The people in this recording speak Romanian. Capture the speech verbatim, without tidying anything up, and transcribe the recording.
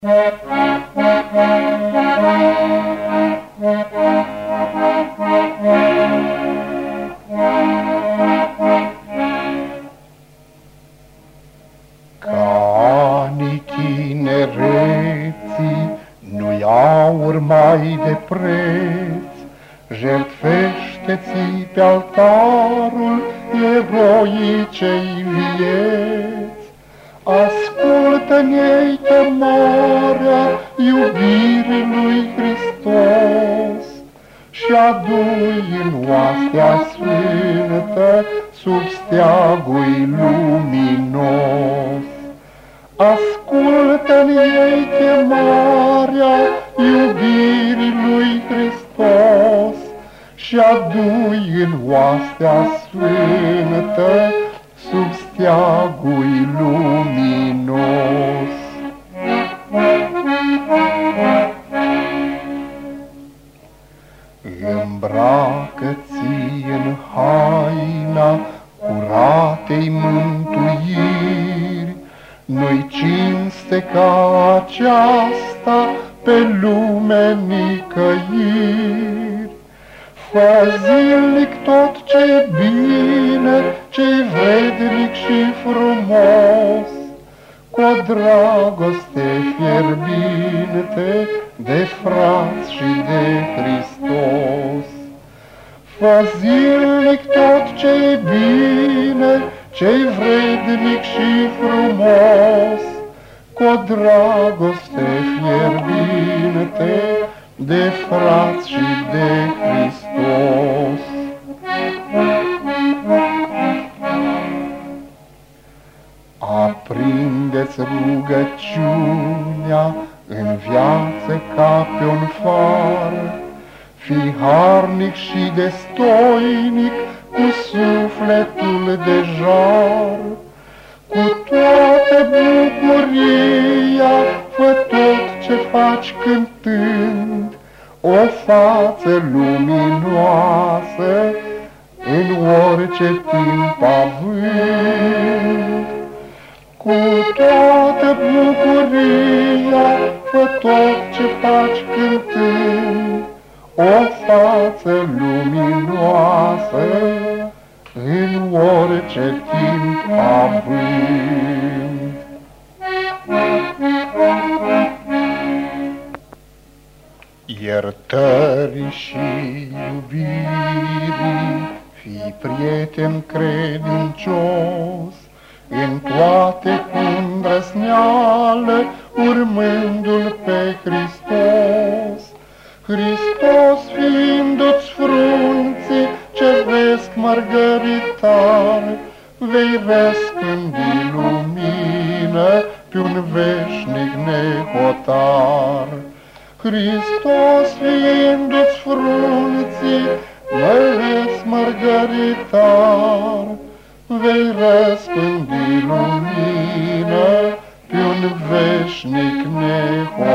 Canii tinereții nu-i aur mai de preț, jertfește-ți pe altarul eroicei vieți. Ascultă în ei chemarea iubirii lui Hristos și adu-i în oastea sfântă sub steagul luminos. Ascultă în ei chemarea iubirii lui Hristos și adu-i în oastea sfântă sub steagul luminos. Îmbracă-ți în haina curatei mântuiri, nu-i cinste ca aceasta pe lume nicăieri. Fă zilnic tot ce-i bine, ce-i vrednic și frumos, cu-o dragoste fierbinte de frați și de Hristos. Fă zilnic tot ce-i bine, ce-i vrednic și frumos, cu-o dragoste fierbinte de frați și de Hristos. Aprindeți rugăciunea în viață ca pe un far, fii harnic și destoinic cu sufletul de jar. Cu toată bucuria fă tot ce faci cântând, o față luminoasă în orice timp având. Cu toată bucuria fă tot ce faci cântând, o față luminoasă în orice timp având. Iertării și iubirii fii prieten credincios, în toate cu îndrăzneală, urmându-L pe Hristos. Hristos fiindu-ți frunții ceresc mărgăritar, vei răspândi lumină pe un veșnic nehotar. Hristos fiindu-ți frunții ceresc mărgăritar, vei răspândi lumină pe un veșnic nehotar.